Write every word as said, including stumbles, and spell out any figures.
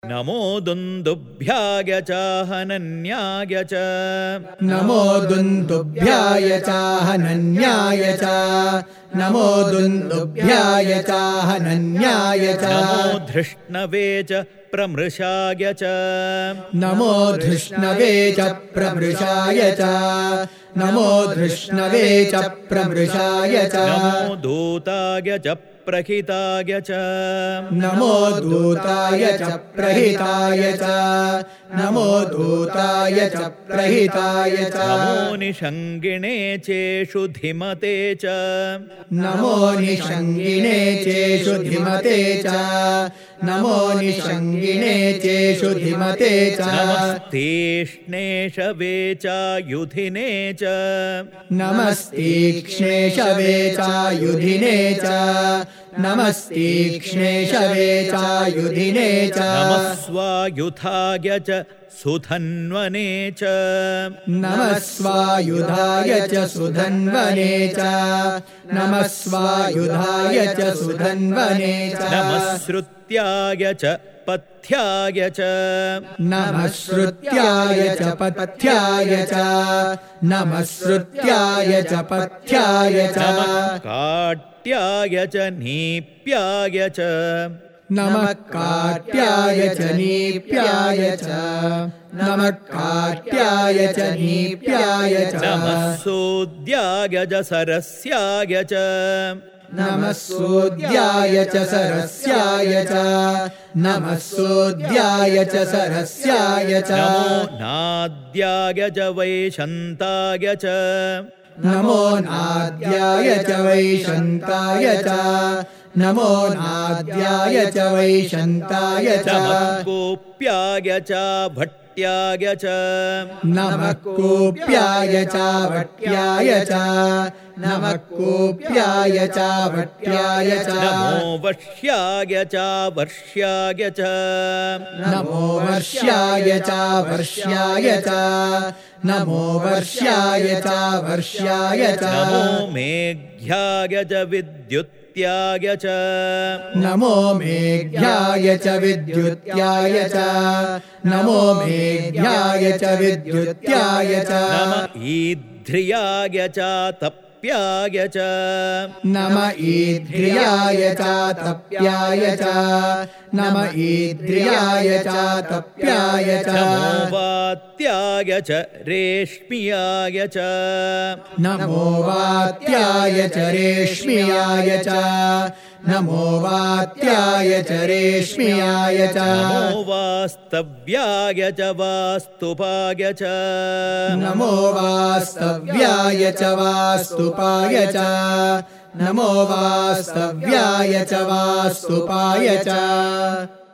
नमो दुन्दुभ्याय च हनन्याय च नमो दुन्दुभ्याय च हनन्याय च नमो दुन्दुभ्याय च हनन्याय च नमो धृष्णवे च प्रमृषाय च नमो धृष्णवे च प्रमृषाय च नमो धृष्णवे च प्रमृषाय च नमो दूताय च प्रहिताय च नमो दूताय च प्रहिताय च नमो दूताय च प्रहिताय च नमो निषङ्गिणे चेषु धिमते च नमो निषङ्गिणे चेषु धिमते च नमो निषङ्गिणे चेषु धिमते च नमस्तीक्ष्णेशवे च युधिने च नमस्तीक्ष्णेशवे च युधिने च नमस्तीक्ष्णेशवे च युधिने च नमस्वायुधाय च सुधन्वने च नमस्वायुधाय च सुधन्वने च नमस्वायुधाय च सुधन्वने च नमस्रुत्याय च पथ्याय च नमस्रुत्याय च पथ्याय च नमस्रुत्याय च पथ्याय च काट्याय च नीप्याय च नमः काट्याय च नीप्याय च नमः काट्याय च नीप्याय च नमः सोद्याय च सरस्याय च नमः सोद्याय च सरस्याय च नमः सोद्याय च सरस्याय च नमो नाद्याय च वैशन्ताय च नमो नाद्याय च वैशन्ताय च नमो नाद्याय च वैशन्ताय च नमः गोप्याय च भट्ट्याय च नमः कोप्याय च भट्ट्याय च नमः कोप्याय च भट्ट्याय च नमो वश्याय च वर्ष्याय च नमो वर्ष्याय च वर्ष्याय च नमो वर्ष्याय च वर्ष्याय च नमो मेघ्याय च विद्युत्याय च नमो मेघ्याय च विद्युत्याय च नमो मेघ्याय च विद्युत्याय च नम ईध्रियाय च तप्याय च नम ईध्रियाय च तप्याय च नम ईध्रियाय च तप्याय च नमो वात्याय च रेश्म्याय च नमो वात्याय च रेश्म्याय च नमो वात्याय च रेश्म्याय च नमो वास्तव्याय च वास्तुपाय च नमो वास्तव्याय च वास्तुपाय च नमो वास्तव्याय च वास्तुपाय च